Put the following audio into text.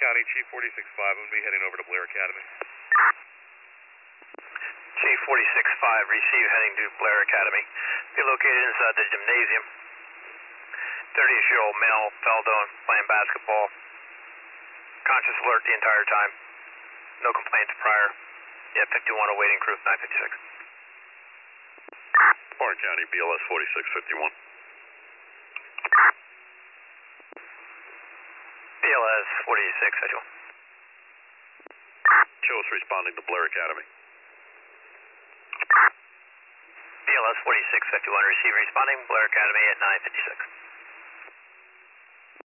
County, Chief 46-5. I'm going to be heading over to Blair Academy. Chief 46-5, receive, heading to Blair Academy. Be located inside the gymnasium. 30-year-old male fell down playing basketball. Conscious alert the entire time. No complaints prior. Yeah, 51 awaiting crew, 956. Warren County, BLS 4651. BLS 4651. Shows responding to Blair Academy. BLS 4651, receive, responding Blair Academy at 956.